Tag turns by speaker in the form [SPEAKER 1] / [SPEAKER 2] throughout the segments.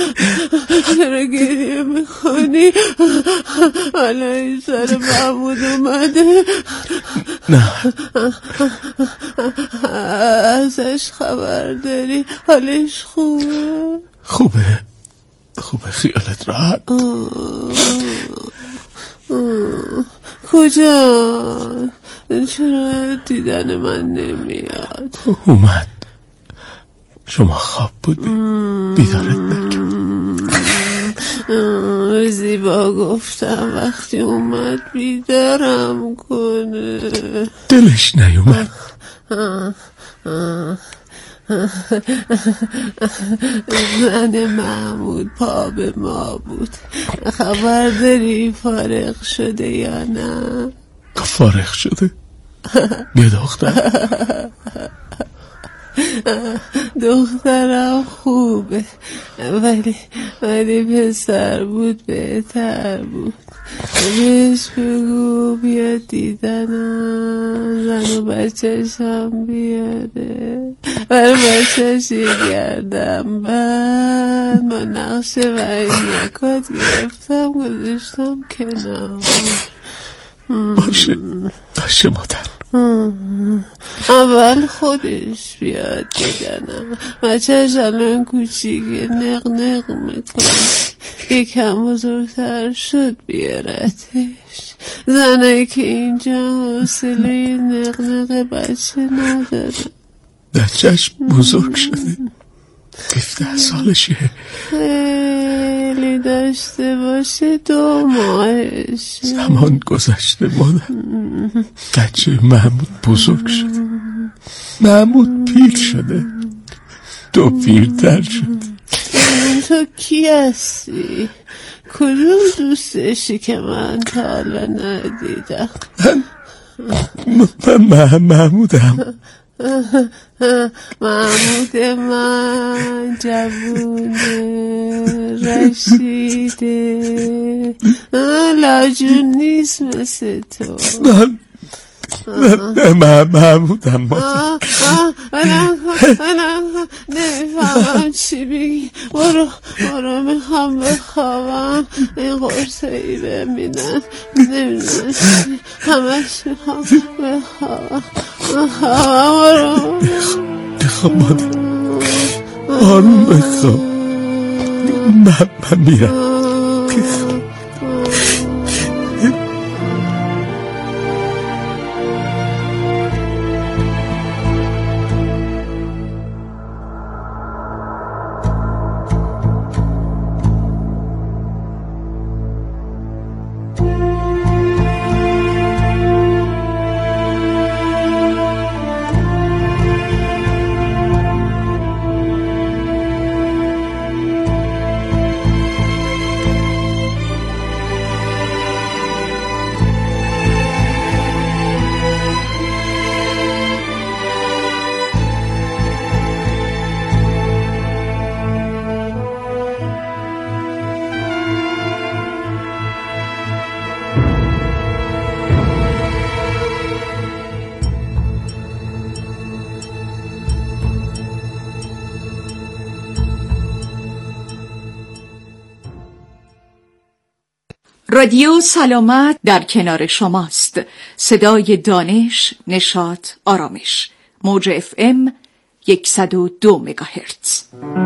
[SPEAKER 1] چرا گریه میکنی؟ حالا این سر محمود اومده؟
[SPEAKER 2] نه.
[SPEAKER 1] ازش خبر داری؟ حالش خوبه؟
[SPEAKER 2] خوبه خیالت راحت.
[SPEAKER 1] کجا؟ چرا دیدن من نمیاد؟
[SPEAKER 2] اومد. شما خواب بودی بیدارت نکرد.
[SPEAKER 1] زیبا گفتم وقتی اومد بیدارم کنه.
[SPEAKER 2] دلش نیومد.
[SPEAKER 1] زن محمود پا به ما بود. خبر داری فارغ شده یا نه؟
[SPEAKER 2] فارغ شده؟ یه دختر؟
[SPEAKER 1] دخترم خوبه ولی پسر بود بهتر بود. بهش بگو بیاد دیدنم، زن و بچه‌ش هم بیاره. برای بچه‌ش یه گردم بند با نقشه و عینکات گرفتم گذاشتم کنار.
[SPEAKER 2] باشه مادر.
[SPEAKER 1] اول خودش بیاد دیدنم. بچه‌ش الان کوچیکه نق نق میکنه. یکم بزرگتر شد بیارتش. زنایی که اینجا حوصله نق نق بچه نداره.
[SPEAKER 2] بچه‌ش بزرگ شده 17 سالشه.
[SPEAKER 1] خیلی داشته باشه 2 ماهش.
[SPEAKER 2] زمان گذشته مادر. بچه محمود بزرگ شده. محمود پیر شده. تو پیرتر شده.
[SPEAKER 1] تو کی هستی؟ کدوم دوستشی که من تا حالا ندیدم؟
[SPEAKER 2] من محمودم.
[SPEAKER 1] محمود من جوونه رشیده لاجون نیست مثل تو.
[SPEAKER 2] من محمودم.
[SPEAKER 1] من نمیفهمم چی بگی. برو میخوام بخوابم. این قرصایی ببینن نمیدونم همش میخوام بخوابم. برو
[SPEAKER 2] بخواب مادر. آروم بخواب. من میرم.
[SPEAKER 3] رادیو سلامت در کنار شماست. صدای دانش، نشاط، آرامش. موج FM 102 مگاهرتز.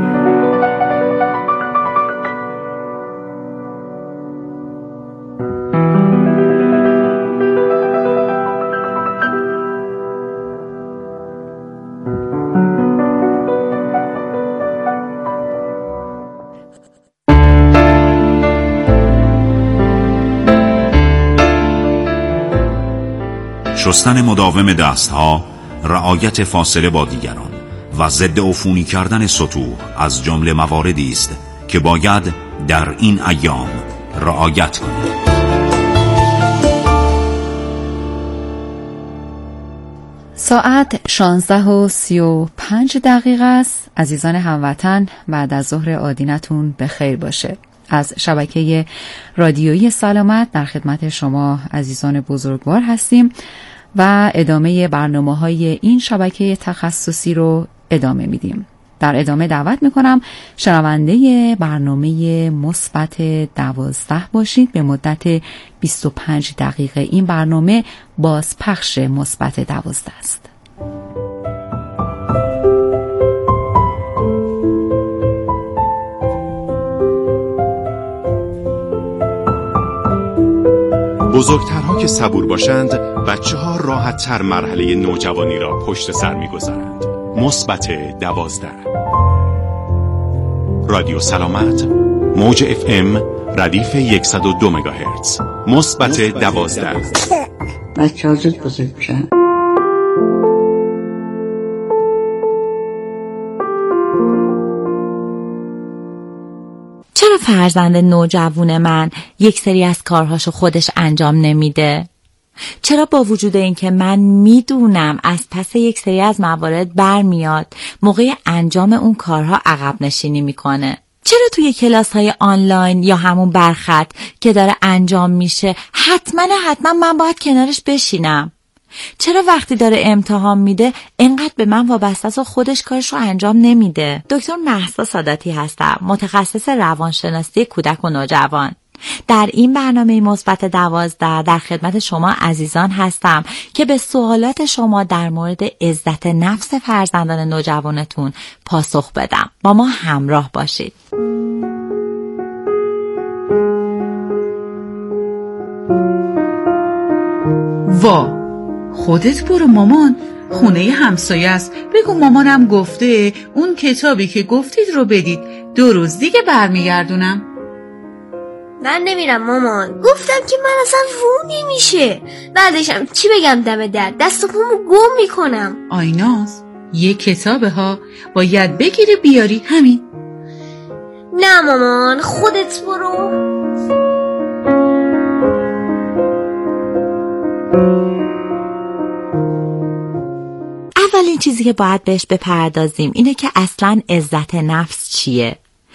[SPEAKER 4] شستن مداوم دستها، رعایت فاصله با دیگران و ضد عفونی کردن سطوح از جمله مواردی است که باید در این ایام رعایت کنید.
[SPEAKER 5] ساعت 16:35 است. عزیزان هموطن، بعد از ظهر آدینتون به خیر باشه. از شبکه رادیویی سلامت در خدمت شما عزیزان بزرگوار هستیم و ادامه برنامه‌های این شبکه تخصصی رو ادامه میدیم. در ادامه دعوت میکنم شنونده برنامه مثبت 12 باشید. به مدت 25 دقیقه این برنامه بازپخش مثبت 12 است.
[SPEAKER 6] بزرگترها که صبور باشند، بچه‌ها راحت‌تر مرحله نوجوانی را پشت سر می‌گذارند. مثبت 12. رادیو سلامت، موج FM، ردیف 102 مگاهرتز. مثبت 12.
[SPEAKER 7] بچه‌ها زود بزرگ میشن.
[SPEAKER 8] چرا فرزند نوجوان من یک سری از کارهاشو خودش انجام نمیده؟ چرا با وجود اینکه من میدونم از پس یک سری از موارد برمیاد موقع انجام اون کارها عقب نشینی میکنه؟ چرا توی کلاس‌های آنلاین یا همون برخط که داره انجام میشه حتما من باید کنارش بشینم؟ چرا وقتی داره امتحان میده انقدر به من وابسته است و خودش کارش رو انجام نمیده؟ دکتر مهسا ساداتی هستم، متخصص روانشناسی کودک و نوجوان. در این برنامه مثبت 12 در خدمت شما عزیزان هستم که به سوالات شما در مورد عزت نفس فرزندان نوجوانتون پاسخ بدم. با ما همراه باشید.
[SPEAKER 9] وا، خودت برو مامان، خونه همسایه است. بگو مامانم گفته اون کتابی که گفتید رو بدید، 2 روز دیگه برمیگردونم.
[SPEAKER 10] من نمیرم مامان، گفتم که من اصلا رو نمیشه. بعدشم چی بگم دم در، دست و پامو گم میکنم.
[SPEAKER 9] آیناز، یه کتابه ها، باید بگیری بیاری همین.
[SPEAKER 10] نه مامان، خودت برو.
[SPEAKER 8] اولین چیزی که باید بهش بپردازیم اینه که اصلاً عزت نفس چیه؟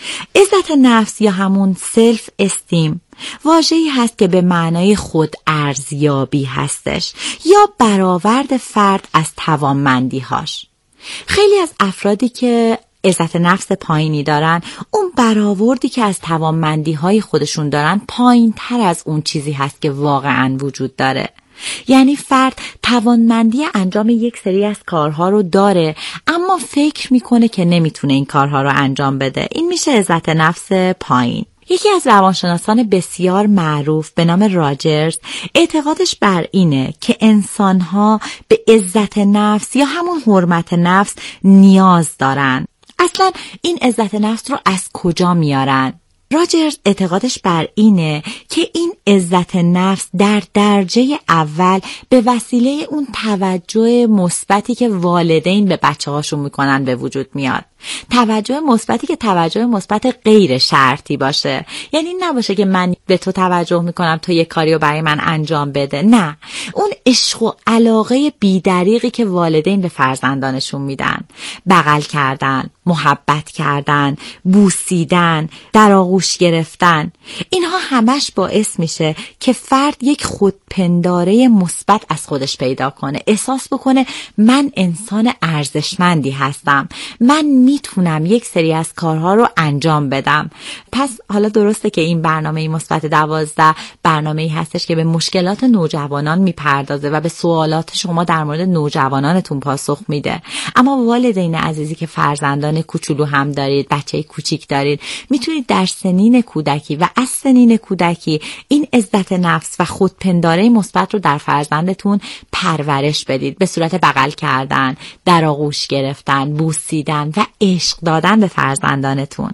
[SPEAKER 8] عزت نفس یا همون سلف استیم واژه‌ای هست که به معنای خود ارزیابی هستش یا برآورد فرد از توانمندی‌هاش. خیلی از افرادی که عزت نفس پایینی دارن، اون برآوردی که از توانمندی‌های خودشون دارن پایین‌تر از اون چیزی هست که واقعاً وجود داره. یعنی فرد توانمندی انجام یک سری از کارها رو داره اما فکر میکنه که نمیتونه این کارها رو انجام بده. این میشه عزت نفس پایین. یکی از روانشناسان بسیار معروف به نام راجرز اعتقادش بر اینه که انسانها به عزت نفس یا همون حرمت نفس نیاز دارن. اصلا این عزت نفس رو از کجا میارن؟ راجرز اعتقادش بر اینه که این عزت نفس در درجه اول به وسیله اون توجه مثبتی که والدین به بچه‌هاشون میکنن به وجود میاد. توجه مثبتی که توجه مثبت غیر شرطی باشه، یعنی نباشه که من به تو توجه میکنم تو یه کاریو برای من انجام بده. نه، اون عشق و علاقه بی‌دریغی که والدین به فرزندانشون میدن، بغل کردن، محبت کردن، بوسیدن، در آغوش گرفتن، اینها همش باعث میشه که فرد یک خودپنداره مثبت از خودش پیدا کنه، احساس بکنه من انسان ارزشمندی هستم، من میتونم یک سری از کارها رو انجام بدم. پس حالا درسته که این برنامه مثبت 12 برنامه‌ای هستش که به مشکلات نوجوانان میپردازه و به سوالات شما در مورد نوجوانانتون پاسخ میده، اما والدین عزیزی که فرزندان کوچولو هم دارید، بچه کوچیک دارید، میتونید در سنین کودکی و از سنین کودکی این عزت نفس و خودپنداره مثبت رو در فرزندتون پرورش بدید به صورت بغل کردن، در آغوش گرفتن، بوسیدن و عشق دادن به فرزندانتون.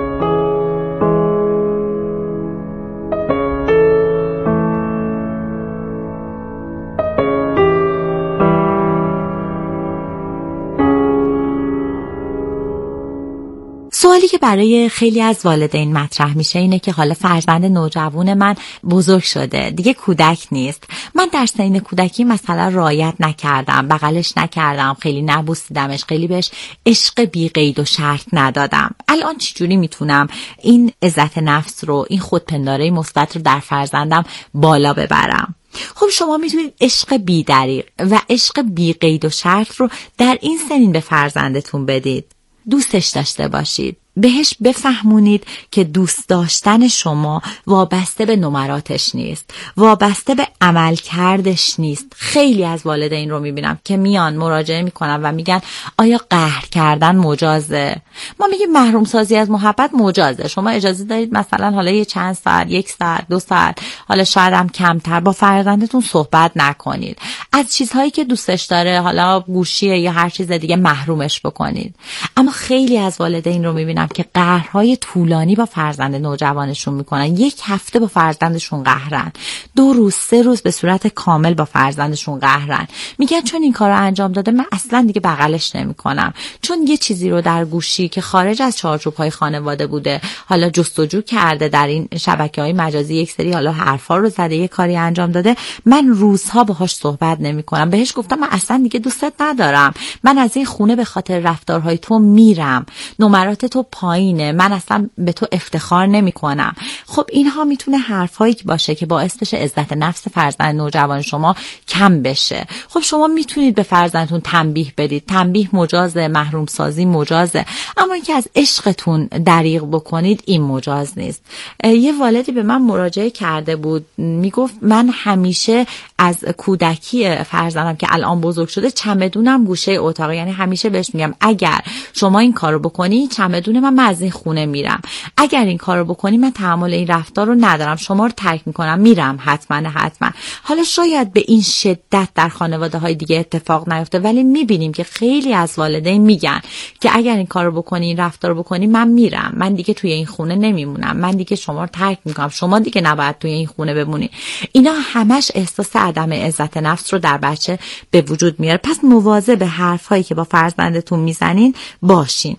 [SPEAKER 8] سوالی که برای خیلی از والدین مطرح میشه اینه که حالا فرزند نوجوان من بزرگ شده، دیگه کودک نیست. من در سن کودکی مثلا رعایت نکردم، بغلش نکردم، خیلی نبوسیدمش، خیلی بهش عشق بی قید و شرط ندادم. الان چجوری میتونم این عزت نفس رو، این خودپنداره مثبت رو در فرزندم بالا ببرم؟ خب شما میتونید عشق بی‌دریغ و عشق بی قید و شرط رو در این سنین به فرزندتون بدید. دوستش داشته باشید. بهش بفهمونید که دوست داشتن شما وابسته به نمراتش نیست، وابسته به عمل کردش نیست. خیلی از والدین رو میبینم که میان مراجعه میکنن و میگن آیا قهر کردن مجازه؟ ما میگیم محروم سازی از محبت مجازه. شما اجازه دارید مثلا حالا یه چند ساعت، 1 ساعت، 2 ساعت، حالا شاید هم کمتر با فرزندتون صحبت نکنید. از چیزهایی که دوستش داره، حالا گوشیه یا هر چیز دیگه، محرومش بکنید. اما خیلی از والدین رو میبینم که قهرهای طولانی با فرزند نوجوانشون میکنن. 1 هفته با فرزندشون قهرن، 2 روز 3 روز به صورت کامل با فرزندشون قهرن. میگن چون این کارو انجام داده من اصلا دیگه بغلش نمیکنم، چون یه چیزی رو در گوشی که خارج از چارچوب‌های خانواده بوده حالا جستجو کرده در این شبکه‌های مجازی، یک سری حالا حرفا رو زده، یه کاری انجام داده، من روزها باهاش صحبت نمیکنم. بهش گفتم من اصلا دیگه دوستت ندارم، من از این خونه به خاطر رفتارهای تو میرم، نمرات تو پایینه، من اصلا به تو افتخار نمی کنم. خب اینها میتونه حرفایی باشه که باعث بشه عزت نفس فرزند نوجوان شما کم بشه. خب شما میتونید به فرزندتون تنبیه بدید، تنبیه مجازه، محروم سازی مجازه، اما اینکه از عشقتون دریغ بکنید این مجاز نیست. یه والدی به من مراجعه کرده بود، میگفت من همیشه از کودکی فرزندم که الان بزرگ شده چمدونم گوشه اتاق، یعنی همیشه بهش میگم اگر شما این کارو بکنی چمدون من از این خونه میرم، اگر این کارو بکنی من تحمل این رفتار رو ندارم، شما رو ترک میکنم، میرم حتما. حالا شاید به این شدت در خانواده های دیگه اتفاق نیفته، ولی میبینیم که خیلی از والدین میگن که اگر این کارو بکنی، این رفتار رو بکنی، من میرم، من دیگه توی این خونه نمیمونم، من دیگه شما رو ترک میکنم، شما دیگه نباید توی این خونه بمونی. اینا همش احساس عدم عزت نفس رو در بچه به وجود میاره. پس مواظب به حرفایی که با فرزندتون میزنین باشین.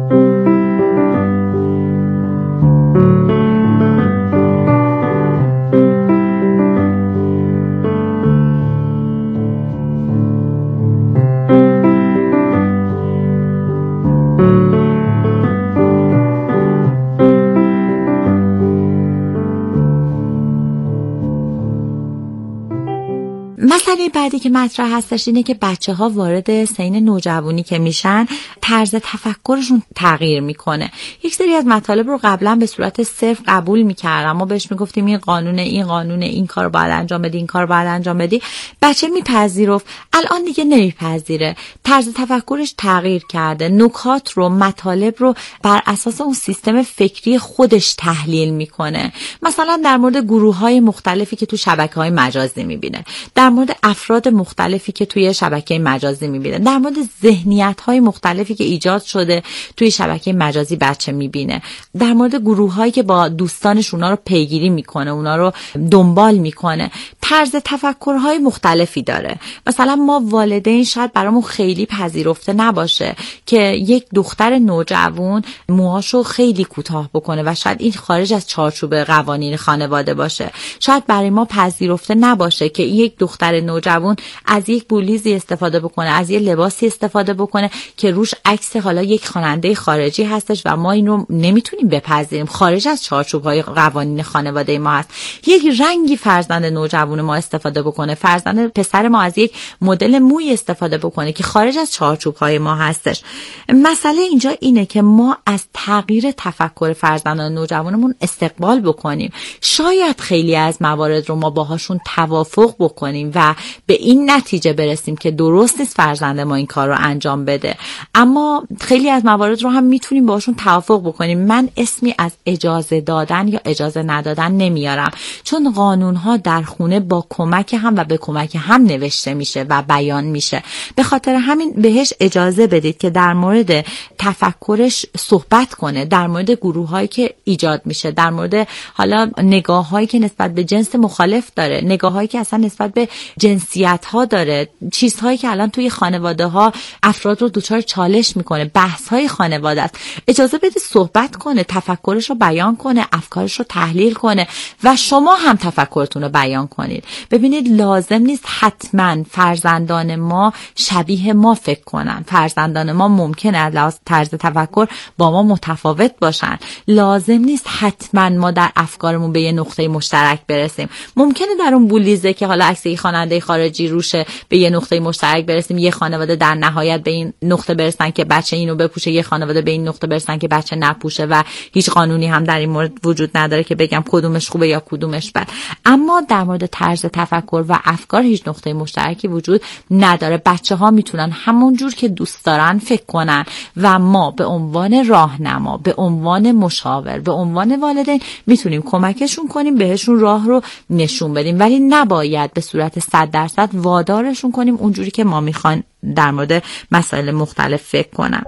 [SPEAKER 8] مسئله بعدی که مطرح هستش اینه که بچه‌ها وارد سن نوجوانی که میشن طرز تفکرشون تغییر میکنه. یک سری از مطالب رو قبلا به صورت صرف قبول میکردم، ما بهش میگفتیم این قانونه، این کارو باید انجام بدی، این کارو باید انجام بدی، بچه میپذیرفت. الان دیگه نمیپذیره، طرز تفکرش تغییر کرده، نکات رو، مطالب رو بر اساس اون سیستم فکری خودش تحلیل میکنه. مثلا در مورد گروه‌های مختلفی که تو شبکه‌های مجازی میبینه، در مورد افراد مختلفی که توی شبکه مجازی میبینه، در مورد ذهنیت‌های مختلفی که ایجاد شده توی شبکه مجازی بچه میبینه، در مورد گروه‌هایی که با دوستانش اونا رو پیگیری میکنه، اونا رو دنبال میکنه. طرز تفکرهای مختلفی داره. مثلا ما والدین شاید برامون خیلی پذیرفته نباشه که یک دختر نوجوان موهاشو خیلی کوتاه بکنه و شاید این خارج از چارچوب قوانین خانواده باشه. شاید برای ما پذیرفته نباشه که یک دختر نوجوان از یک بولیزی استفاده بکنه، از یک لباسی استفاده بکنه که روش عکس حالا یک خواننده خارجی هستش و ما این رو نمیتونیم بپذیریم، خارج از چارچوب‌های قوانین خانواده ما هست. یک رنگی فرزند نوجوان ما استفاده بکنه، فرزند پسر ما از یک مدل موی استفاده بکنه که خارج از چارچوب‌های ما هستش. مسئله اینجا اینه که ما از تغییر تفکر فرزندان نوجوانمون استقبال بکنیم. شاید خیلی از موارد رو ما باهاشون توافق بکنیم و به این نتیجه برسیم که درست نیست فرزند ما این کار رو انجام بده، اما خیلی از موارد رو هم میتونیم باهاشون توافق بکنیم. من اسمی از اجازه دادن یا اجازه ندادن نمیارم، چون قانون‌ها در خونه با کمک هم و به کمک هم نوشته میشه و بیان میشه. به خاطر همین بهش اجازه بدید که در مورد تفکرش صحبت کنه، در مورد گروه‌هایی که ایجاد میشه، در مورد حالا نگاه‌هایی که نسبت به جنس مخالف داره، نگاه‌هایی که اصلا نسبت به جنسیت‌ها داره، چیزهایی که الان توی خانواده‌ها افراد رو دچار چالش میکنه، بحث‌های خانواده است. اجازه بده صحبت کنه، تفکرش رو بیان کنه، افکارش رو تحلیل کنه و شما هم تفکرتون رو بیان کنید. کنید. ببینید لازم نیست حتما فرزندان ما شبیه ما فکر کنن. فرزندان ما ممکنه از لحاظ طرز تفکر با ما متفاوت باشن. لازم نیست حتما ما در افکارمون به یه نقطه مشترک برسیم. ممکنه در اون بولیزه که حالا عکس خواننده خارجی روشه به یه نقطه مشترک برسیم. یه خانواده در نهایت به این نقطه برسن که بچه اینو بپوشه، یه خانواده به این نقطه برسن که بچه نپوشه و هیچ قانونی هم در این مورد وجود نداره که بگم کدومش خوبه یا کدومش بد. اما در مورد طرز تفکر و افکار هیچ نقطه مشترکی وجود نداره. بچه‌ها میتونن همون جور که دوست دارن فکر کنن و ما به عنوان راهنما، به عنوان مشاور، به عنوان والدین میتونیم کمکشون کنیم، بهشون راه رو نشون بدیم، ولی نباید به صورت 100% وادارشون کنیم اونجوری که ما میخوایم در مورد مسائل مختلف فکر کنن.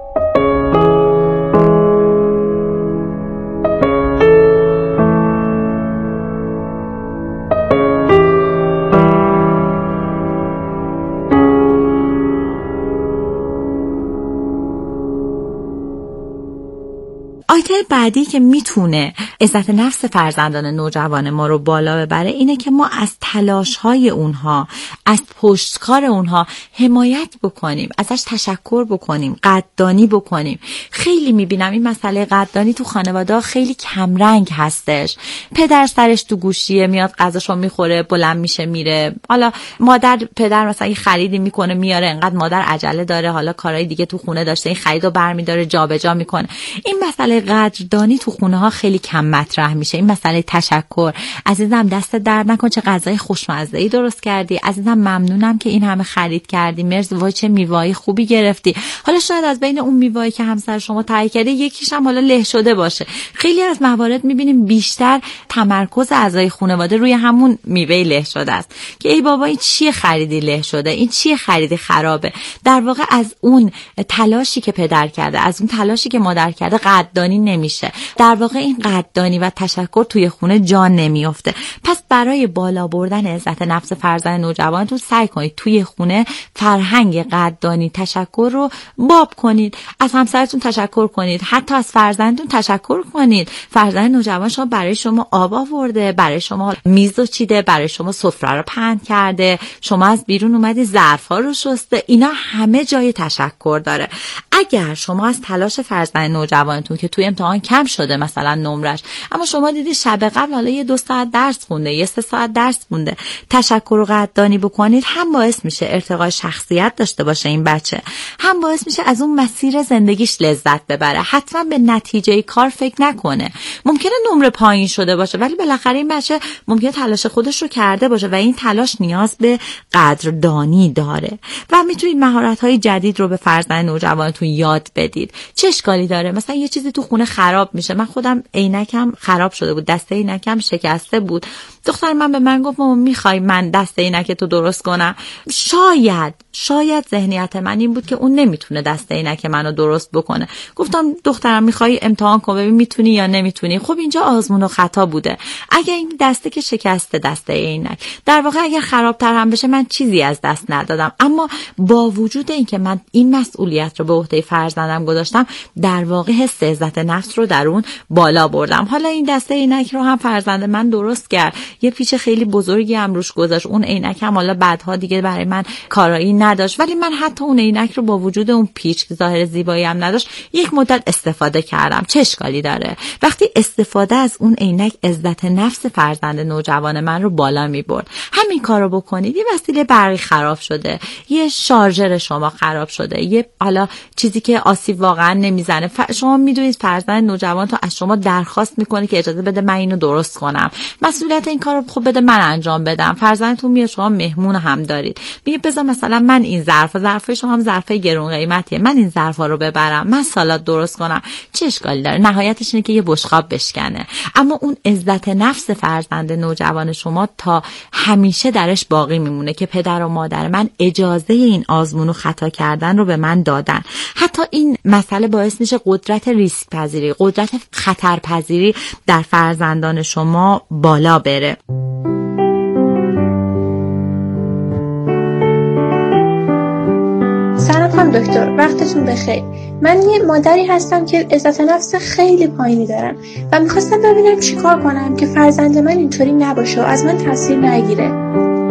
[SPEAKER 8] آیته بعدی که میتونه عزت نفس فرزندان نوجوان ما رو بالا ببره اینه که ما از تلاش‌های اونها، از پشتکار اونها حمایت بکنیم، ازش تشکر بکنیم، قدردانی بکنیم. خیلی میبینم این مسئله قدردانی تو خانواده خیلی کمرنگ هستش. پدر سرش تو گوشیه، میاد غذاشو میخوره، بلند میشه میره. حالا مادر، پدر مثلا یه خریدی میکنه میاره، انقدر مادر عجله داره، حالا کارهای دیگه تو خونه داشته، این خریدو برمیداره جابجا میکنه. این مسئله قدردانی تو خونه ها خیلی کم مطرح میشه. این مسئله تشکر، عزیزم دست درد نکن، چه غذای خوشمزه‌ای درست کردی، عزیزم ممنونم که این همه خرید کردی، مرسی، وای چه میوه‌ای خوبی گرفتی. حالا شاید از بین اون میوه‌ای که همسر شما تهیه کرده یکیش هم حالا له شده باشه. خیلی از موارد میبینیم بیشتر تمرکز اعضای خانواده روی همون میوه له شده است که ای بابا این چیه خریدی له شده، این چیه خریدی خرابه. در واقع از اون تلاشی که پدر کرده، از اون تلاشی که مادر کرده قدردانی نمیشه. در واقع این قدردانی و تشکر توی خونه جان نمیافته. پس برای بالا بردن عزت نفس فرزند نوجوانتون سعی کنید توی خونه فرهنگ قدردانی، تشکر رو باب کنید. از همسرتون تشکر کنید، حتی از فرزندتون تشکر کنید. فرزند نوجوان شما برای شما آب آورده، برای شما میز چیده، برای شما سفره رو پهن کرده، شما از بیرون اومدی ظرفا رو شسته. اینا همه جای تشکر داره. اگر شما از تلاش فرزند نوجوانتون که توی امتحان کم شده مثلا نمرش، اما شما دیدی شب قبل حالا یه 2 ساعت درس خونده، یه 3 ساعت درس خونده، تشکر و قدردانی بکنید، هم باعث میشه ارتقای شخصیت داشته باشه این بچه، هم باعث میشه از اون مسیر زندگیش لذت ببره. حتما به نتیجه کار فکر نکنه. ممکنه نمره پایین شده باشه ولی بالاخره این بچه ممکنه تلاش خودش رو کرده باشه و این تلاش نیاز به قدردانی داره. و میتونید مهارت‌های جدید رو به فرزند نوجوانتون یاد بدید. چه اشکالی داره مثلا یه چیزی تو خونه خراب میشه؟ من خودم عینکم خراب شده بود، دسته عینکم شکسته بود. دختر من به من گفت مامان میخوای من دسته عینک تو درست کنم؟ شاید ذهنیت من این بود که اون نمیتونه دسته عینک منو درست بکنه. گفتم دخترم میخوای امتحان کن ببین میتونی یا نمیتونی. خب اینجا آزمون و خطا بوده. اگه این دسته که شکسته، دسته عینک در واقع اگه خرابتر هم بشه من چیزی از دست ندادم، اما با وجود اینکه من این مسئولیت رو به عهده فرزندم گذاشتم در واقع حس عزت نفس رو در اون بالا بردم. حالا این دسته عینک رو هم فرزند من درست کرد، یه پیچ خیلی بزرگی هم روش گذاشت، اون عینک هم حالا بعدها دیگه برای من کارایی نداشت، ولی من حتی اون عینک رو با وجود اون پیچ که ظاهر زیبایی هم نداشت یک مدت استفاده کردم. چه اشکالی داره؟ وقتی استفاده از اون عینک عزت نفس فرزند نوجوان من رو بالا میبرد. همین کارو بکنید. یه وسیله برقی خراب شده، یه شارژر شما خراب شده، یه حالا چیزی که آسیب واقعا نمیزنه، شما میدونید فرزند نوجوان تو از شما درخواست میکنه که اجازه بده من اینو درست کنم. مسئولیت این کارو خب بده من انجام بدم. فرزندتون میاد، شما مهمون هم دارید، میگه بذار مثلا من این ظرفای شما هم ظرفای گرون قیمتیه، من این ظرفا رو ببرم، من سالاد درست کنم. چه اشکالی داره؟ نهایتش اینه که یه بشقاب بشکنه. اما اون عزت نفس فرزند نوجوان شما تا همیشه درش باقی میمونه که پدر و مادر من اجازه این آزمون و خطا کردن رو به من دادن. حتی این مسئله باعث میشه قدرت ریسک پذیری، قدرت خطر پذیری در فرزندان شما بالا بره.
[SPEAKER 11] سلام خانم دکتر وقتتون بخیر. من یه مادری هستم که عزت نفس خیلی پایینی دارم و میخواستم ببینم چیکار کنم که فرزند من اینطوری نباشه و از من تاثیر نگیره.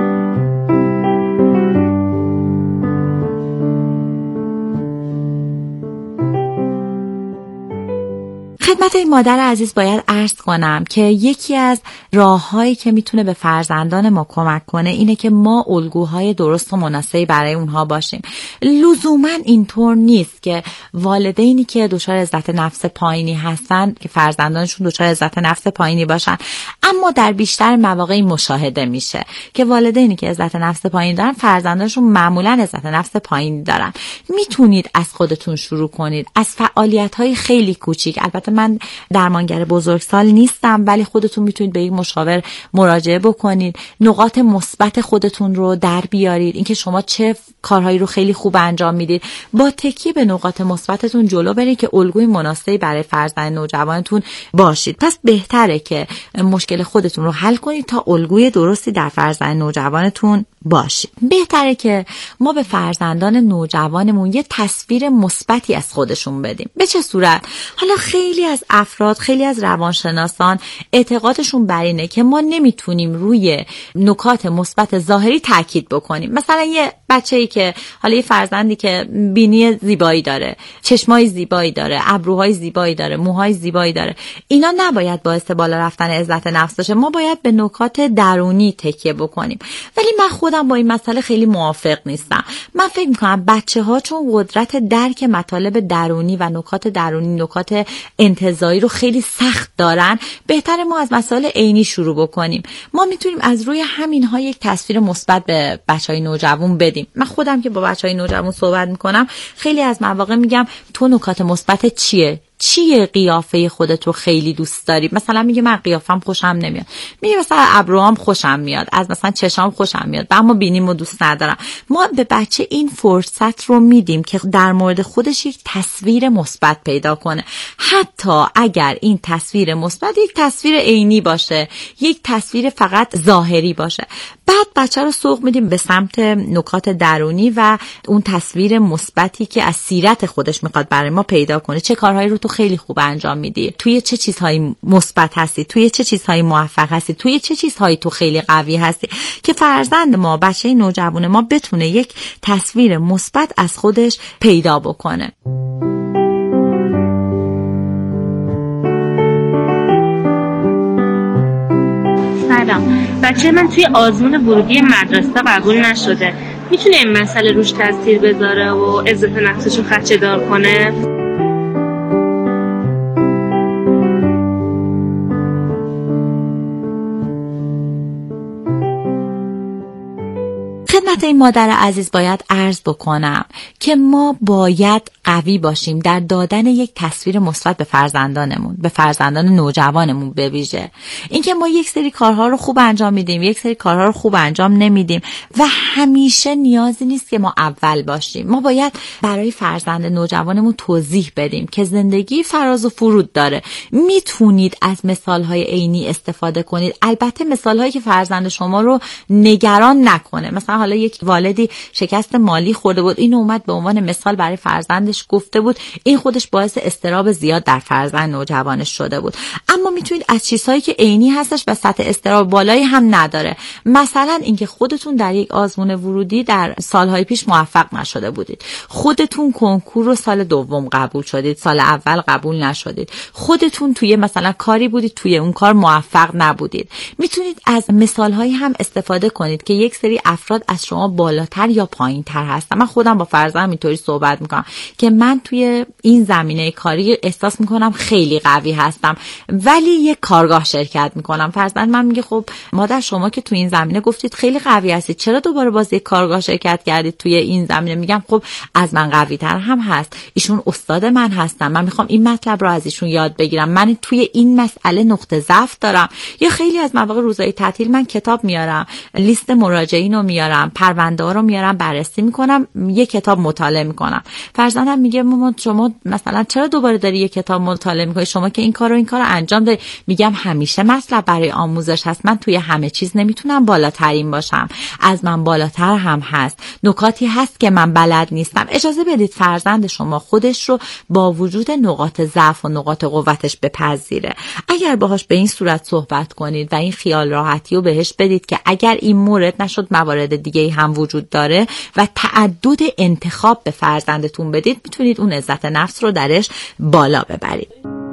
[SPEAKER 8] خدمت این مادر عزیز باید عرض کنم که یکی از راه‌هایی که میتونه به فرزندان ما کمک کنه اینه که ما الگوهای درست و مناسبی برای اونها باشیم. لزوما اینطور نیست که والدینی که دچار عزت نفس پایینی هستن که فرزندانشون دچار عزت نفس پایینی باشن، اما در بیشتر مواقع مشاهده میشه که والدینی که عزت نفس پایینی دارن فرزندانشون معمولا عزت نفس پایینی دارن. میتونید از خودتون شروع کنید، از فعالیت‌های خیلی کوچیک. البته من درمانگر بزرگسال نیستم، ولی خودتون میتونید به یک مشاور مراجعه بکنید، نقاط مثبت خودتون رو در بیارید، اینکه شما چه کارهایی رو خیلی خوب انجام میدید، با تکیه به نقاط مثبتتون جلو برید که الگوی مناسبی برای فرزند نوجوانتون باشید. پس بهتره که مشکل خودتون رو حل کنید تا الگوی درستی در فرزند نوجوانتون باشید. بهتره که ما به فرزندان نوجوانمون یه تصویر مثبتی از خودشون بدیم. به چه صورت؟ حالا خیلی از افراد، خیلی از روانشناسان اعتقادشون بر اینه که ما نمیتونیم روی نکات مثبت ظاهری تاکید بکنیم. مثلا یه بچه‌ای که حالا یه فرزندی که بینی زیبایی داره، چشمای زیبایی داره، ابروهای زیبایی داره، موهای زیبایی داره، اینا نباید باعث بالا رفتن عزت نفس بشه. ما باید به نکات درونی تکیه بکنیم. ولی من خودم با این مسئله خیلی موافق نیستم. من فکر می‌کنم بچه‌ها چون قدرت درک مطالب درونی و نکات درونی، نکات انتزاعی رو خیلی سخت دارن، بهتره ما از مسائل عینی شروع بکنیم. ما میتونیم از روی همین‌ها یک تصویر مثبت به بچه‌های نوجوان بدیم. من خودم که با بچه‌های نوجوان صحبت می‌کنم خیلی از مواقع میگم تو نکات مثبت چیه قیافه خودت رو خیلی دوست داری؟ مثلا میگه من قیافم خوشم نمیاد، میگه مثلا ابروام خوشم میاد، از مثلا چشام خوشم میاد، اما بینیمو دوست ندارم. ما به بچه این فرصت رو میدیم که در مورد خودش یک تصویر مثبت پیدا کنه، حتی اگر این تصویر مثبت یک تصویر عینی باشه، یک تصویر فقط ظاهری باشه. بعد بچه رو سوق میدیم به سمت نکات درونی و اون تصویر مثبتی که از سیرت خودش میخواد برای ما پیدا کنه. چه کارهایی رو تو خیلی خوب انجام میدی، توی چه چیزهایی مثبت هستی، توی چه چیزهایی موفق هستی، توی چه چیزهایی تو خیلی قوی هستی، که فرزند ما، بچه نوجوان ما بتونه یک تصویر مثبت از خودش پیدا بکنه.
[SPEAKER 12] سلام، بچه من توی آزمون ورودی مدرسه قبول نشده. میتونه این مسئله روش تاثیر بذاره و عزت نفسشو خدشه‌دار کنه؟
[SPEAKER 8] خدمت این مادر عزیز باید عرض بکنم که ما باید قوی باشیم در دادن یک تصویر مثبت به فرزندانمون، به فرزندان نوجوانمون به ویژه. اینکه ما یک سری کارها رو خوب انجام میدیم، یک سری کارها رو خوب انجام نمیدیم و همیشه نیازی نیست که ما اول باشیم. ما باید برای فرزند نوجوانمون توضیح بدیم که زندگی فراز و فرود داره. میتونید از مثالهای عینی استفاده کنید، البته مثالهایی که فرزند شما رو نگران نکنه. مثلا حالا یک والدی شکست مالی خورده بود، این اومد به عنوان مثال برای فرزندش گفته بود، این خودش باعث اضطراب زیاد در فرزند نوجوانش شده بود. اما میتونید از چیزهایی که عینی هستش و سطح اضطراب بالایی هم نداره، مثلا اینکه خودتون در یک آزمون ورودی در سالهای پیش موفق نشده بودید، خودتون کنکور رو سال دوم قبول شدید، سال اول قبول نشدید، خودتون توی مثلا کاری بودید، توی اون کار موفق نبودید. میتونید از مثالهایی هم استفاده کنید که یک سری افراد از شما بالاتر یا پایینتر هستن. من خودم با فرزندم اینطوری صحبت میکنم که من توی این زمینه کاری احساس میکنم خیلی قوی هستم، ولی یک کارگاه شرکت میکنم. فرزند من میگه خب مادر شما که توی این زمینه گفتید خیلی قوی هستید، چرا دوباره باز یک کارگاه شرکت کردید توی این زمینه؟ میگم خب از من قوی تر هم هست، ایشون استاد من هستن، من میخوام این مطلب رو از ایشون یاد بگیرم، من توی این مسئله نقطه ضعف دارم. یا خیلی از مواقع روزهای تعطیل من کتاب میارم، لیست مراجعین رو میارم، پرونده ها رو میارم، بررسی میکنم، یک کتاب مطالعه میکنم. فرزندم مامانم میگه مامان شما مثلا چرا دوباره داری یه کتاب مطالعه میکنی؟ شما که این کارو انجام داری. میگم همیشه مطلب برای آموزش هست، من توی همه چیز نمیتونم بالاترین باشم، از من بالاتر هم هست، نکاتی هست که من بلد نیستم. اجازه بدید فرزند شما خودش رو با وجود نقاط ضعف و نقاط قوتش بپذیره. اگر باهاش به این صورت صحبت کنید و این خیال راحتی رو بهش بدید که اگر این مورد نشد موارد دیگه هم وجود داره و تعدد انتخاب به فرزندتون بدید، میتونید اون عزت نفس رو درش بالا ببرید.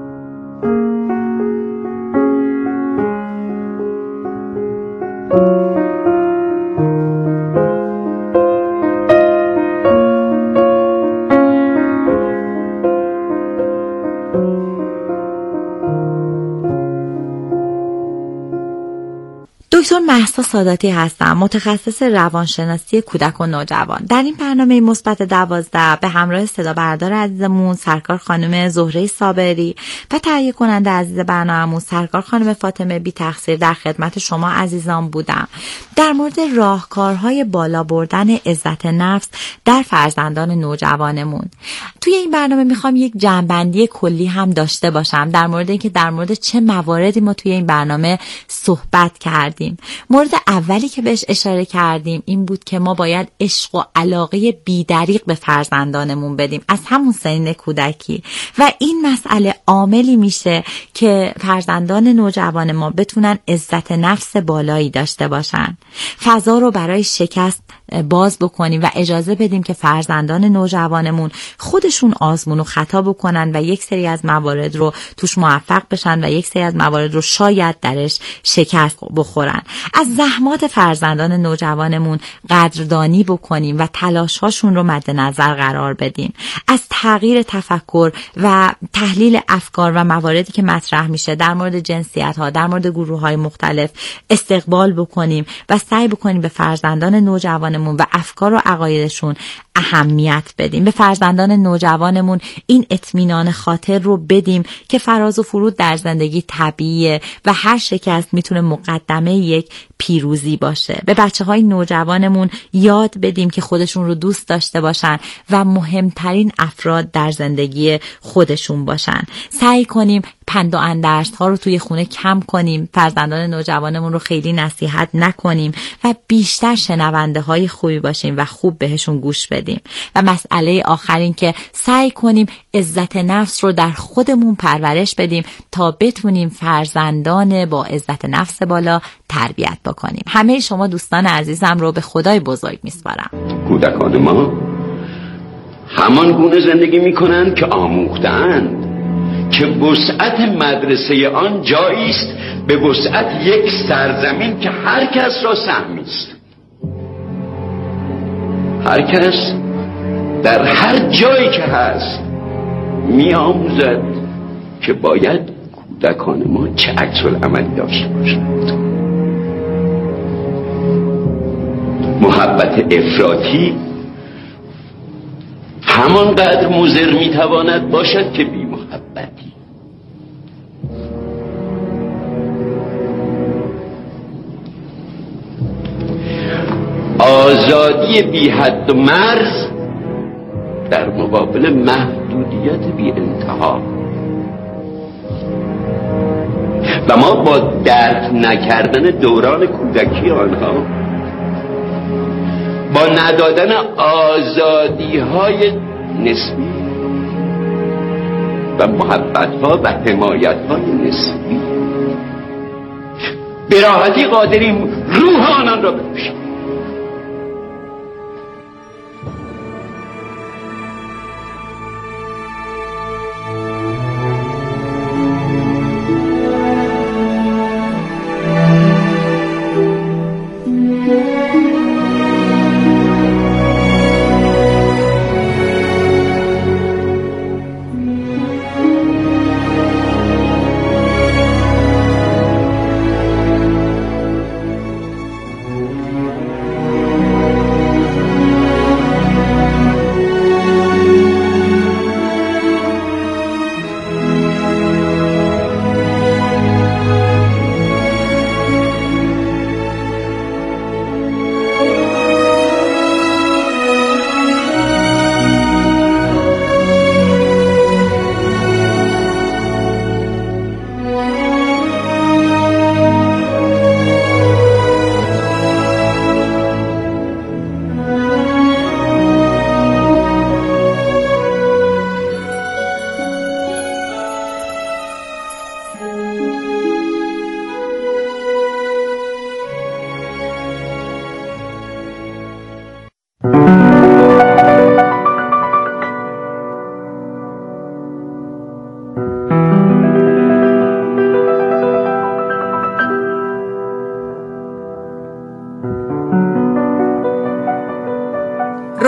[SPEAKER 8] دکتر مهسا ساداتی هستم، متخصص روانشناسی کودک و نوجوان. در این برنامه مثبت 12 به همراه صدا بردار عزیزمون سرکار خانم زهره صابری و تهیه کننده عزیز برنامه‌مون سرکار خانم فاطمه بی تقصیر در خدمت شما عزیزان بودم. در مورد راهکارهای بالا بردن عزت نفس در فرزندان نوجوانمون. توی این برنامه میخوام یک جمع‌بندی کلی هم داشته باشم در مورد اینکه در مورد چه مواردی ما توی این برنامه صحبت کردیم. مورد اولی که بهش اشاره کردیم این بود که ما باید عشق و علاقه بی‌دریغ به فرزندانمون بدیم از همون سن کودکی و این مسئله عاملی میشه که فرزندان نوجوان ما بتونن عزت نفس بالایی داشته باشن. فضا رو برای شکست باز بکنیم و اجازه بدیم که فرزندان نوجوانمون خودشون آزمون و خطا بکنن و یک سری از موارد رو توش موفق بشن و یک سری از موارد رو شاید درش شکست بخورن. از زحمات فرزندان نوجوانمون قدردانی بکنیم و تلاش‌هاشون رو مد نظر قرار بدیم. از تغییر تفکر و تحلیل افکار و مواردی که مطرح میشه در مورد جنسیت‌ها، در مورد گروه‌های مختلف استقبال بکنیم و سعی بکنیم به فرزندان نوجوانمون و افکار و عقایدشون اهمیت بدیم. به فرزندان نوجوانمون این اطمینان خاطر رو بدیم که فراز و فرود در زندگی طبیعیه و هر شکست میتونه مقدمه یک پیروزی باشه. به بچه‌های نوجوانمون یاد بدیم که خودشون رو دوست داشته باشن و مهمترین افراد در زندگی خودشون باشن. سعی کنیم پند و اندرس ها رو توی خونه کم کنیم، فرزندان نوجوانمون رو خیلی نصیحت نکنیم و بیشتر شنونده های خوبی باشیم و خوب بهشون گوش بدیم. و مسئله آخرین که سعی کنیم عزت نفس رو در خودمون پرورش بدیم تا بتونیم فرزندان با عزت نفس بالا تربیت بکنیم. همه شما دوستان عزیزم رو به خدای بزرگ میسپارم.
[SPEAKER 13] کودکان ما همان گونه زندگی میکنند که آموختند، که وسعت مدرسه آن جایی است به وسعت یک سرزمین که هر کس را سهمی است. هر کس در هر جایی که هست می آموزد که باید کودکان ما چه عکس‌العملی داشته باشند. محبت افراطی همانقدر مضر می تواند باشد که بی محبتی. آزادی بی حد و مرز در مقابل محدودیت بی انتها و ما با درک نکردن دوران کودکی آنها، با ندادن آزادی های نسبی و محبت ها و حمایت های نسبی به راحتی قادریم روح آنان را بپوشیم.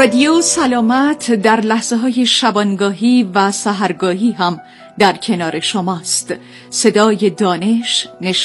[SPEAKER 3] رادیو سلامت در لحظه های شبانگاهی و سحرگاهی هم در کنار شماست. صدای دانش،